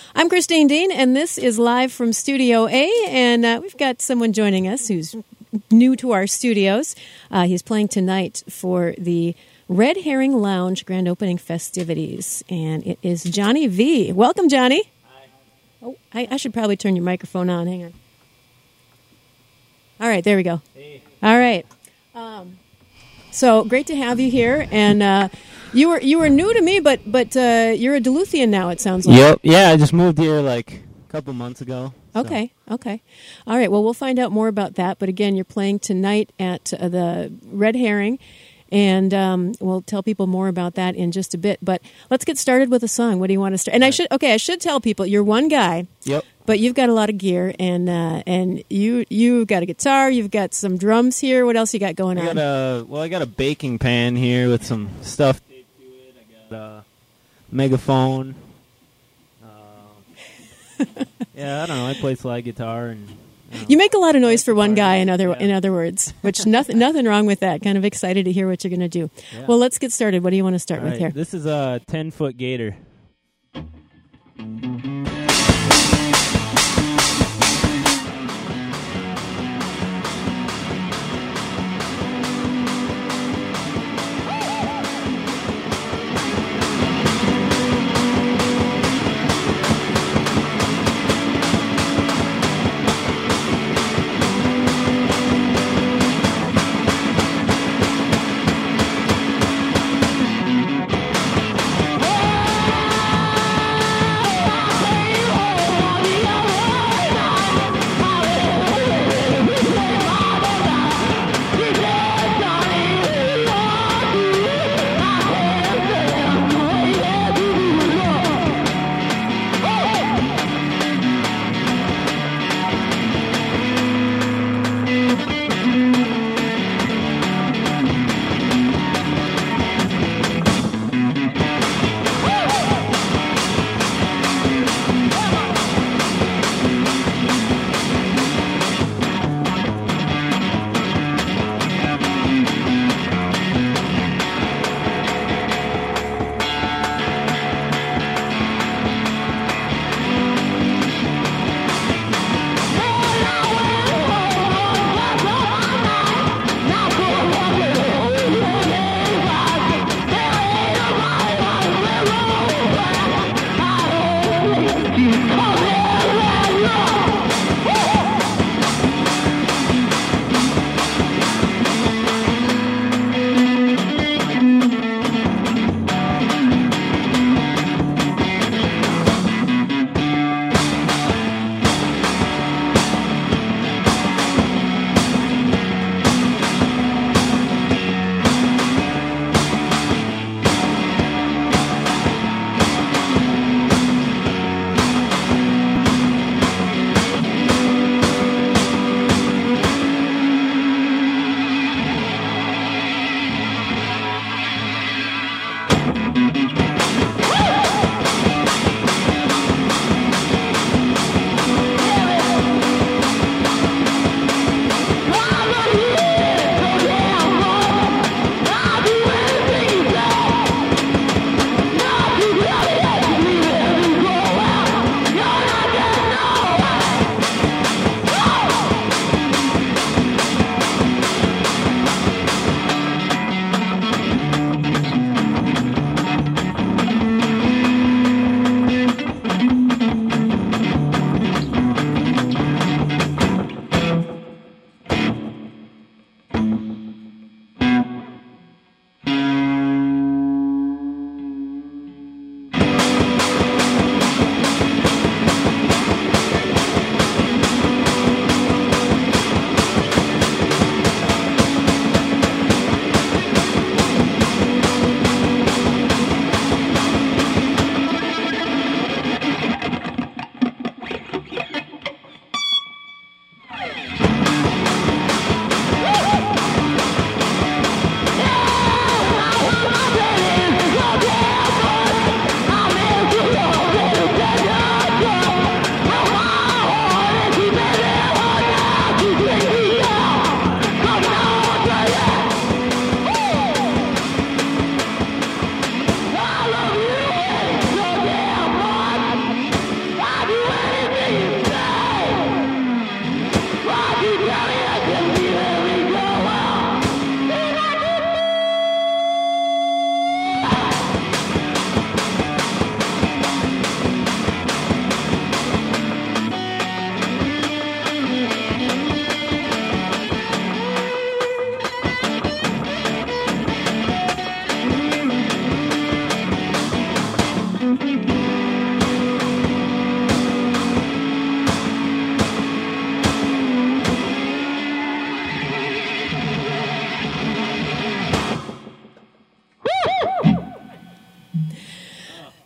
I'm Christine Dean, and this is live from Studio A, and we've got someone joining us who's new to our studios. He's playing tonight for the Red Herring Lounge grand opening festivities, and it is Johnny V. Welcome, Johnny. Hi. Oh, I should probably turn your microphone on. Hang on. All right, there we go. Hey. All right. So great to have you here, and you were new to me, but you're a Duluthian now. It sounds like. Yep. Yeah, I just moved here like a couple months ago. So. Okay. All right. Well, we'll find out more about that. But again, you're playing tonight at the Red Herring, and we'll tell people more about that in just a bit. But let's get started with a song. What do you want to start? And I should tell people you're one guy. Yep. But you've got a lot of gear, and you got a guitar. You've got some drums here. What else you got going on? I got a baking pan here with some stuff taped to it. I got a megaphone. Yeah, I don't know. I play slide guitar and. You make a lot of noise for one guy. In other words, which nothing wrong with that. Kind of excited to hear what you're going to do. Yeah. Well, let's get started. What do you want to start with here? This is a 10-foot gator.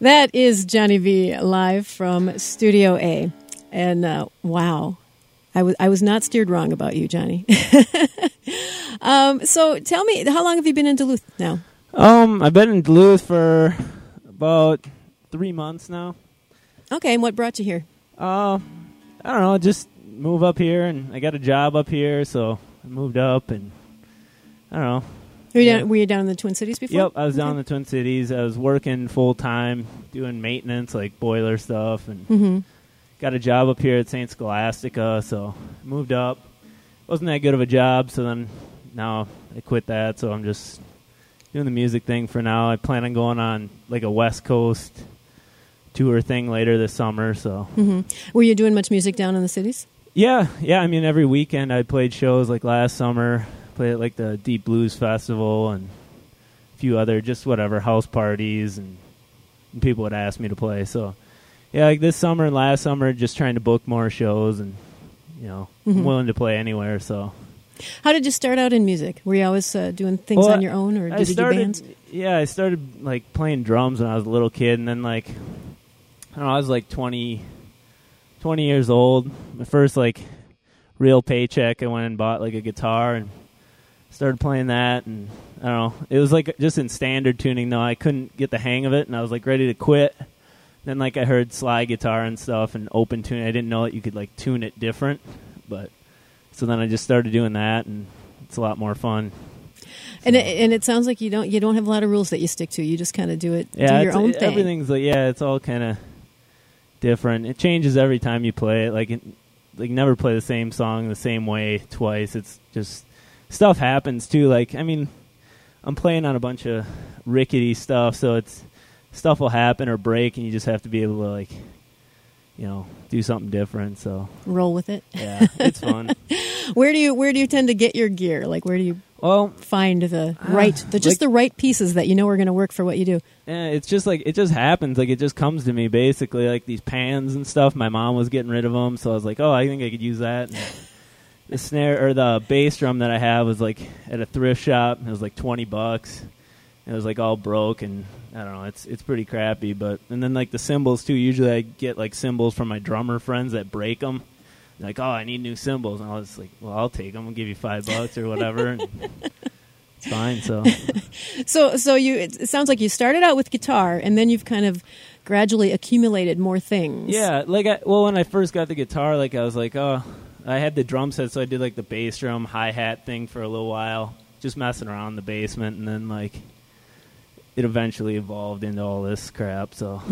That is Johnny V live from Studio A. And wow, I was not steered wrong about you, Johnny. So tell me, how long have you been in Duluth now? I've been in Duluth for about 3 months now. Okay, and what brought you here? I don't know, just move up here, and I got a job up here, so I moved up, and I don't know. Were you down in the Twin Cities before? Yep, I was down in the Twin Cities. I was working full-time, doing maintenance, like boiler stuff, and got a job up here at St. Scholastica, so I moved up. Wasn't that good of a job, so then now I quit that, so I'm just doing the music thing for now. I plan on going on like a West Coast tour thing later this summer, so. Were you doing much music down in the cities? Yeah, I mean, every weekend I played shows like last summer. Played at like the Deep Blues Festival and a few other just whatever house parties, and people would ask me to play. So yeah, like this summer and last summer, just trying to book more shows, and I'm willing to play anywhere. So how did you start out in music? Were you always doing things on your own, or did you do bands? Yeah, I started like playing drums when I was a little kid, and then like I don't know, I was like 20 years old. My first like real paycheck, I went and bought like a guitar and started playing that, and I don't know, it was like just in standard tuning though. I couldn't get the hang of it, and I was like ready to quit. Then like I heard slide guitar and stuff and open tuning. I didn't know that you could like tune it different, but so then I just started doing that, and it's a lot more fun. And it sounds like you don't have a lot of rules that you stick to. You just kind of do your own thing. Everything's like it's all kind of different. It changes every time you play it. Like never play the same song the same way twice. It's just stuff happens too. Like, I mean, I'm playing on a bunch of rickety stuff, so it's stuff will happen or break, and you just have to be able to like, do something different. So roll with it. Yeah, it's fun. Where do you tend to get your gear? Like, where do you find the right pieces that are going to work for what you do? Yeah, it's just like it just happens. Like it just comes to me basically. Like these pans and stuff. My mom was getting rid of them, so I was like, oh, I think I could use that. And the snare or the bass drum that I have was like at a thrift shop. It was like $20. It was like all broke, and I don't know. It's pretty crappy. And then like the cymbals too. Usually I get like cymbals from my drummer friends that break them. They're like, oh, I need new cymbals, and I was like, well, I'll take them. I'll give you $5 or whatever. And it's fine. So it sounds like you started out with guitar, and then you've kind of gradually accumulated more things. Yeah, like when I first got the guitar, like I was like, oh. I had the drum set, so I did like the bass drum hi-hat thing for a little while, just messing around in the basement, and then like it eventually evolved into all this crap. So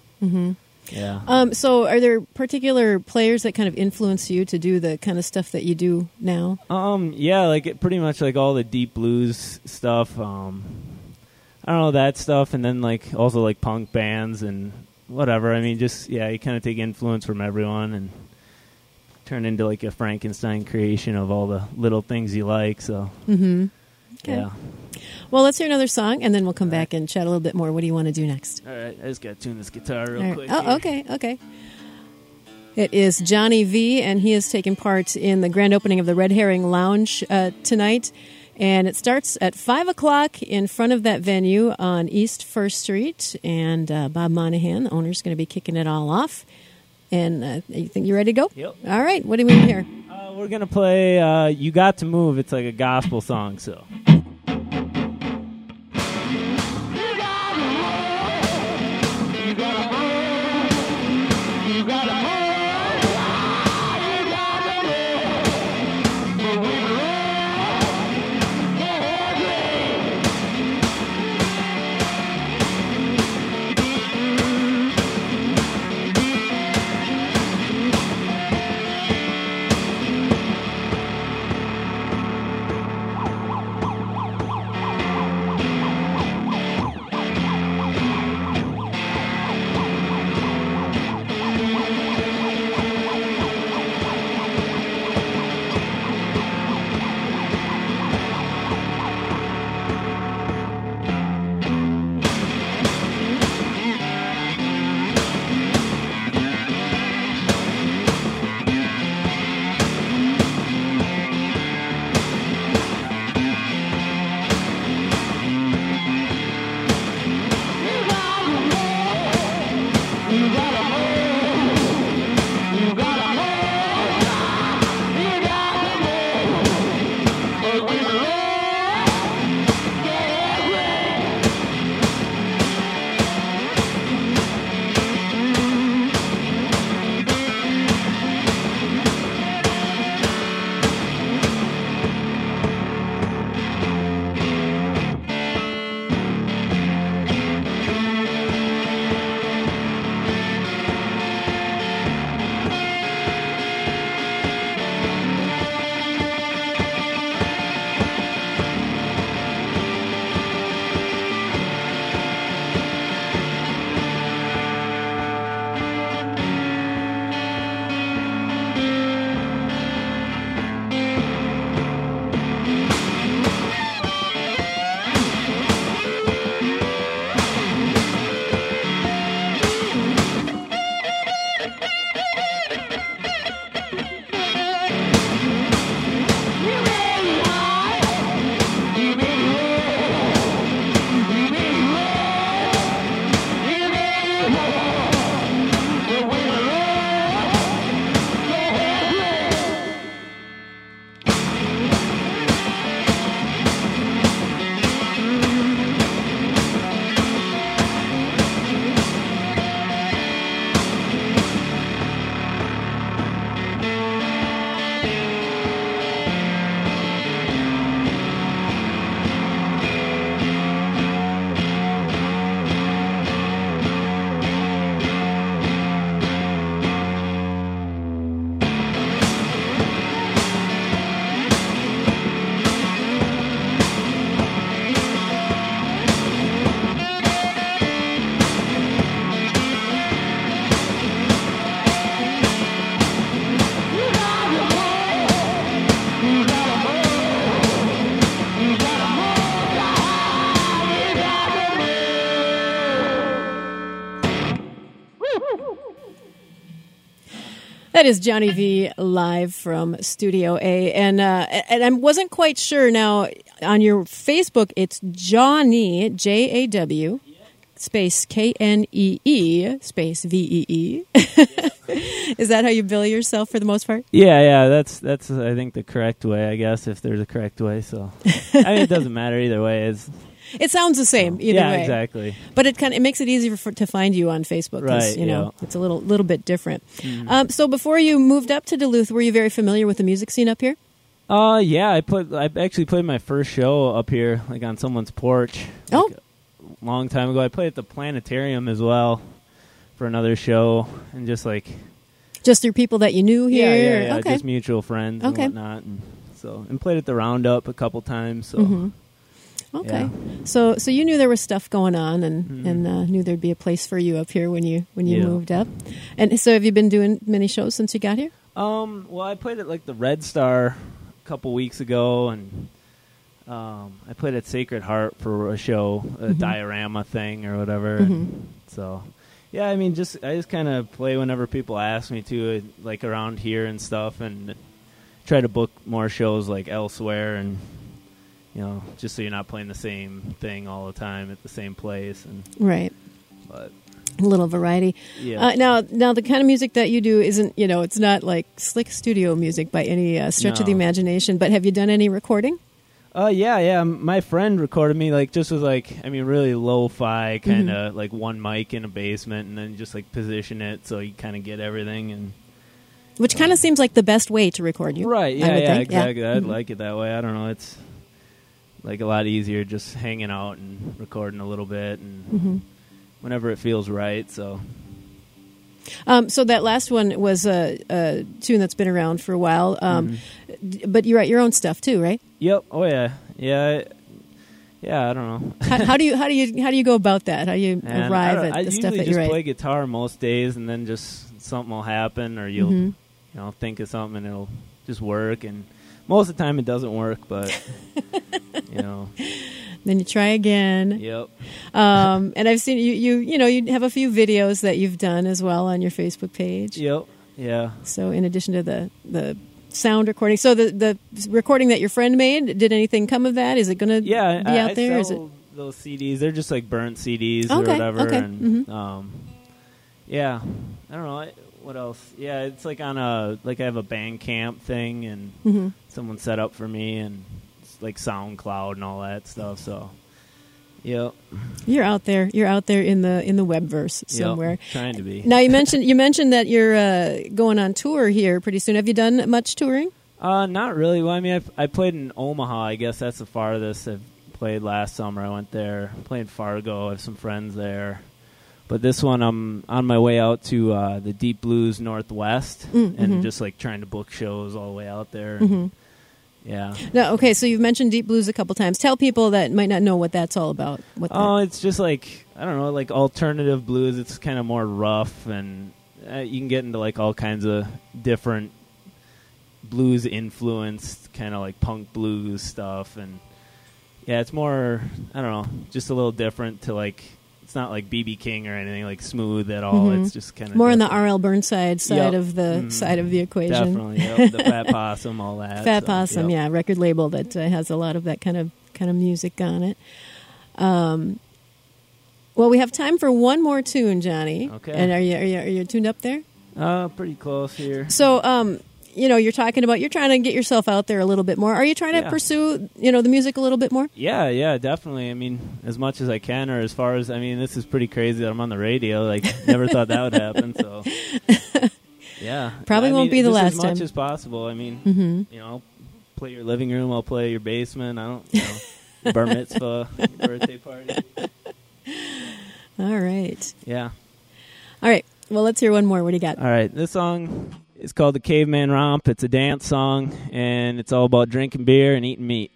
yeah. So are there particular players that kind of influence you to do the kind of stuff that you do now? Yeah, like pretty much like all the deep blues stuff. I don't know, that stuff, and then like also like punk bands and whatever. I mean, just you kind of take influence from everyone and turn into like a Frankenstein creation of all the little things you like. So okay. Yeah. Well, let's hear another song, and then we'll come back and chat a little bit more. What do you want to do next? All right, I just got to tune this guitar real quick. Oh, okay. It is Johnny V, and he is taking part in the grand opening of the Red Herring Lounge tonight. And it starts at 5 o'clock in front of that venue on East 1st Street. And Bob Monahan, the owner, is going to be kicking it all off. And you think you're ready to go? Yep. All right. What do we hear? We're going to play You Got to Move. It's like a gospel song, so. That is Johnny V live from Studio A, and I wasn't quite sure. Now on your Facebook, it's Johnny JAW space KNEE space VEE. Is that how you bill yourself for the most part? Yeah. That's I think the correct way. I guess if there's a correct way. So I mean, it doesn't matter either way. It sounds the same either way. Yeah, exactly. But it makes it easier to find you on Facebook because right, it's a little bit different. So before you moved up to Duluth, were you very familiar with the music scene up here? Yeah. I actually played my first show up here, like on someone's porch. Oh, a long time ago. I played at the planetarium as well for another show, and just through people that you knew here. Yeah. Okay. Just mutual friends and whatnot, and played at the Roundup a couple times. So. Mm-hmm. Okay, yeah. so you knew there was stuff going on, and knew there'd be a place for you up here when you moved up. And so, have you been doing many shows since you got here? Well, I played at the Red Star a couple weeks ago, and I played at Sacred Heart for a show, a diorama thing or whatever. And so, yeah, I mean, I just kind of play whenever people ask me to, like around here and stuff, and try to book more shows like elsewhere and. Just so you're not playing the same thing all the time at the same place, right. But a little variety. Yeah. Now the kind of music that you do isn't, it's not like slick studio music by any stretch of the imagination. But have you done any recording? Yeah. My friend recorded me just with really lo-fi kind of like one mic in a basement, and then just position it so you kind of get everything and. Which kind of seems like the best way to record you. Right. Yeah. Exactly. Yeah. I'd like it that way. I don't know. It's. A lot easier just hanging out and recording a little bit and whenever it feels right. So that last one was a tune that's been around for a while. But you write your own stuff too, right? Yep. Oh yeah. Yeah. I don't know. how do you go about that? How do you arrive at the stuff that you write? I usually just play guitar most days, and then just something will happen, or you'll think of something and it'll just work. And most of the time it doesn't work, but Then you try again. Yep. And I've seen you have a few videos that you've done as well on your Facebook page. Yep. Yeah. So in addition to the sound recording, so the recording that your friend made, did anything come of that? Is it going to be out there? I sell those CDs. They're just like burnt CDs or whatever. Okay. And yeah, I don't know. What else? Yeah, it's like on I have a Bandcamp thing, and someone set up for me, and it's like SoundCloud and all that stuff. So, yep. You're out there in the webverse somewhere. Yep, trying to be. Now you mentioned that you're going on tour here pretty soon. Have you done much touring? Not really. Well, I mean, I played in Omaha. I guess that's the farthest I've played. Last summer I went there. Played Fargo. I have some friends there. But this one, I'm on my way out to the Deep Blues Northwest, and just trying to book shows all the way out there. Yeah. No, okay, so you've mentioned Deep Blues a couple times. Tell people that might not know what that's all about. It's just I don't know, alternative blues. It's kind of more rough, and you can get into all kinds of different blues influenced kind of punk blues stuff, and yeah, it's more, I don't know, just a little different to it's not like B.B. King or anything smooth at all. It's just kind of more different. on the R.L. Burnside side of the side of the equation. Definitely, yep. The Fat Possum, all that. Fat Possum, yeah, record label that has a lot of that kind of music on it. Well, we have time for one more tune, Johnny. Okay. And are you tuned up there? Pretty close here. So, you're talking about you're trying to get yourself out there a little bit more. Are you trying to pursue, the music a little bit more? Yeah, definitely. I mean, as much as I can, or as far as, this is pretty crazy that I'm on the radio. Never thought that would happen. So, yeah, probably won't be the last time. As much as possible. Play your living room. I'll play your basement. I don't, bar mitzvah, birthday party. All right. Yeah. All right. Well, let's hear one more. What do you got? All right. This song is called The Caveman Romp. It's a dance song, and it's all about drinking beer and eating meat.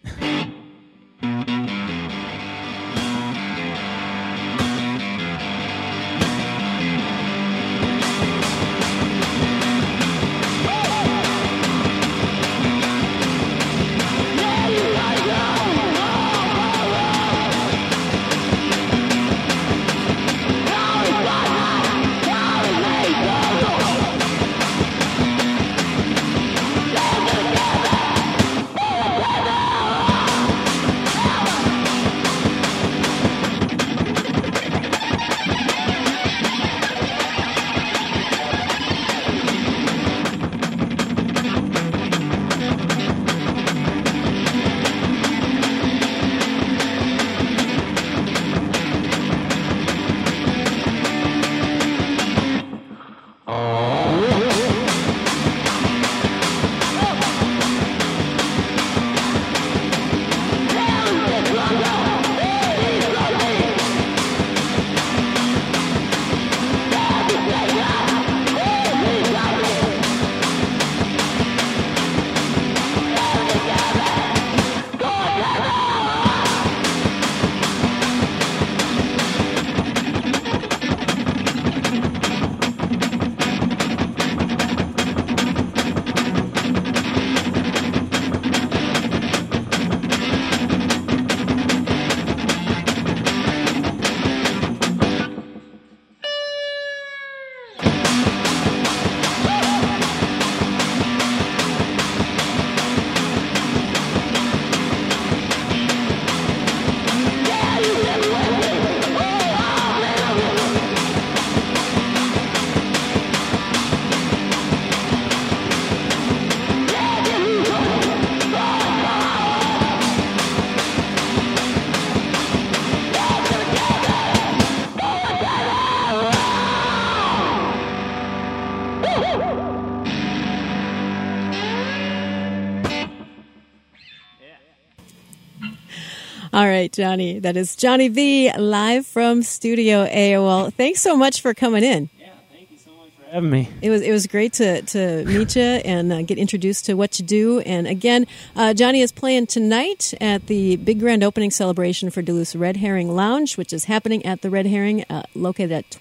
All right, Johnny. That is Johnny V live from Studio A. Well, thanks so much for coming in. Having me. It was great to meet you and get introduced to what you do. And again, Johnny is playing tonight at the big grand opening celebration for Duluth's Red Herring Lounge, which is happening at the Red Herring, located at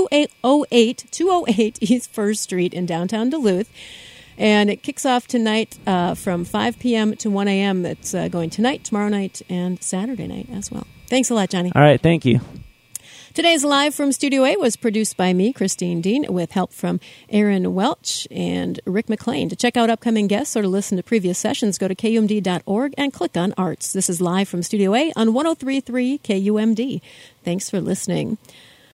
208 East First Street in downtown Duluth. And it kicks off tonight from 5 p.m. to 1 a.m. It's going tonight, tomorrow night, and Saturday night as well. Thanks a lot, Johnny. All right, thank you. Today's Live from Studio A was produced by me, Christine Dean, with help from Aaron Welch and Rick McLean. To check out upcoming guests or to listen to previous sessions, go to KUMD.org and click on Arts. This is Live from Studio A on 103.3 KUMD. Thanks for listening.